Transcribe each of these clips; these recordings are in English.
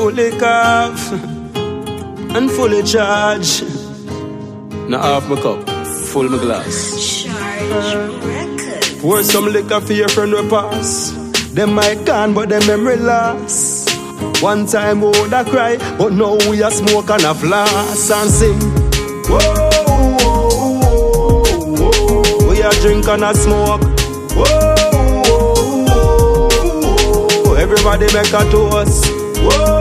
fully cough and fully charged. Now half my cup, full my glass. Charge record. Pour some liquor for your friend we pass. Them might gone, but them memory lost. One time we would a cry, but now we a smoke and a floss and sing. Whoa, whoa, whoa, whoa. We a drink and a smoke. Whoa, whoa, whoa. Everybody make a toast. Whoa,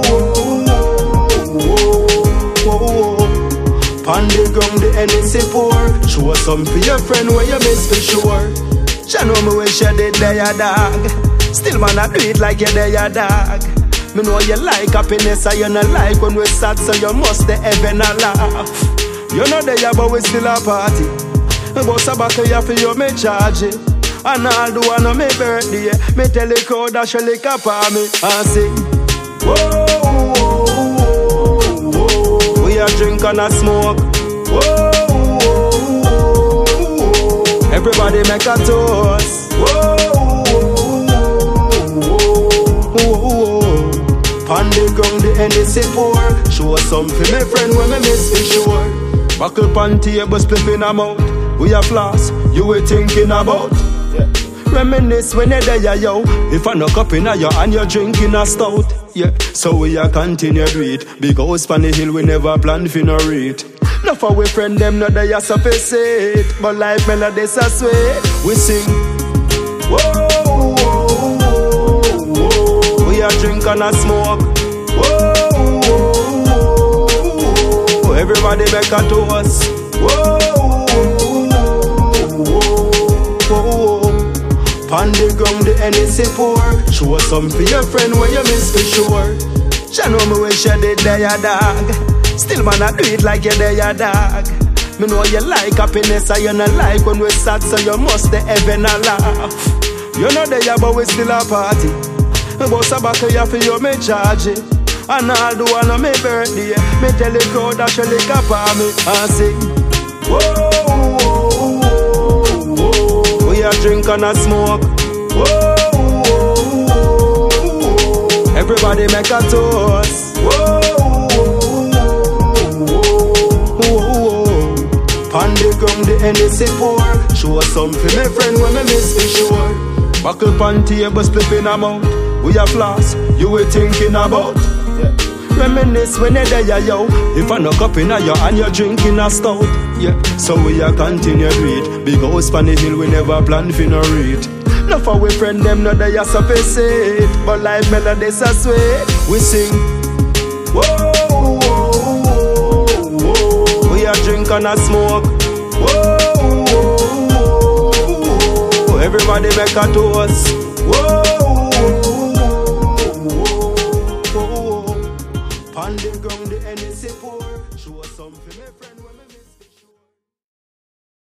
whoa, whoa, whoa. Pan the ground the NSC pour. Show some for your friend where you miss for sure. She know me when she did there, dog. Still man I do it like you there, dog. Me know you like happiness and you not like when we sad, so you must the heaven a laugh. You know there but we still a party. But Sabaka you for you me charge it. And all do on my birthday. Me tell the crowd that she lick up on me and sing. Whoa, whoa, whoa, whoa. We a drink and a smoke. Whoa, whoa, whoa. Everybody make a toast. Whoa, whoa, whoa, whoa. On the ground the NSC pour. Show some for me friend when me miss for sure. Buckle pan table split in a mouth. We a floss, you were thinking about. Yeah. Reminisce when you're there, yo. If I knock up in a yo and you're drinking a stout. Yeah, so we a continue to eat. Big house pan the hill we never planned for no read. Now for we friend them not there sufficient. But life melodies are sweet. We sing. Whoa, whoa, whoa, whoa. We a drink and a smoke. Whoa, whoa, whoa. Everybody make a toast. Whoa, whoa, whoa. Pan the ground the NSC pour. Show some for your friend where you miss for sure. She know me when she did there, dog. Still man I do it like you there, dog. Me know you like happiness and you not like when we sad, so you must the heaven a laugh. You know there but we still a party. But Sabaka you for you me charge it. And all do on my birthday. Me tell the crowd that she lick up on me and sing. Whoa, whoa, whoa. We a drink and a smoke. Whoa, whoa, whoa. Everybody make a toast. Whoa, whoa, whoa. On the ground the NSC pour. Show some for me friend when me miss for sure. Buckle pan table split in a mouth. We a floss, you were thinking about. Yeah. Reminisce when you're there, yo. If I knock up in a yo and you're drinking a stout. Yeah, so we a continue to eat. Big house pan the hill we never planned for no read. Now for we friend them not there sufficient. But life melodies are sweet. We sing. Whoa, whoa, whoa. We a drink and a smoke. Whoa, whoa, whoa. Everybody make a toast. Whoa, on the ground the NSC pour. Show some for me friend.